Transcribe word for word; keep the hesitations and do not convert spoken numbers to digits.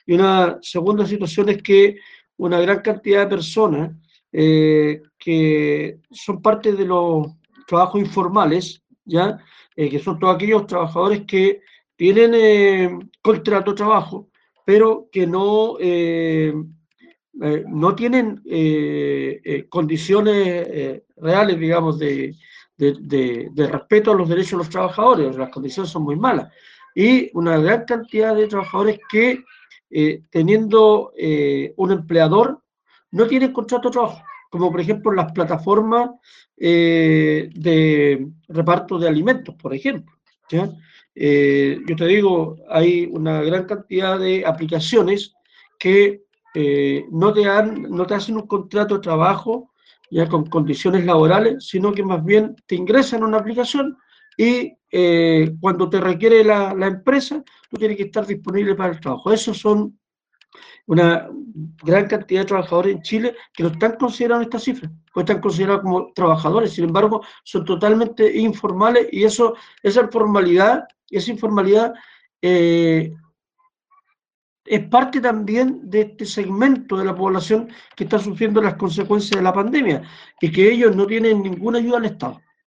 Y una segunda situación es que una gran cantidad de personas eh, que son parte de los trabajos informales, ¿ya? Eh, que son todos aquellos trabajadores que tienen eh, contrato de trabajo, pero que no, eh, eh, no tienen eh, eh, condiciones eh, reales, digamos, de, de, de, de respeto a los derechos de los trabajadores. Las condiciones son muy malas. Y una gran cantidad de trabajadores que, eh, teniendo eh, un empleador, no tienen contrato de trabajo, como por ejemplo las plataformas eh, de reparto de alimentos, por ejemplo. ¿Ya? Eh, yo te digo, hay una gran cantidad de aplicaciones que eh, no, te dan, no te hacen un contrato de trabajo ya con condiciones laborales, sino que más bien te ingresan a una aplicación y eh, cuando te requiere la, la empresa, tú tienes que estar disponible para el trabajo. Esos son una gran cantidad de trabajadores en Chile que no están considerados en esta cifra, pues están considerados como trabajadores, sin embargo, son totalmente informales y eso, esa informalidad, esa informalidad eh, es parte también de este segmento de la población que está sufriendo las consecuencias de la pandemia y que ellos no tienen ninguna ayuda al Estado.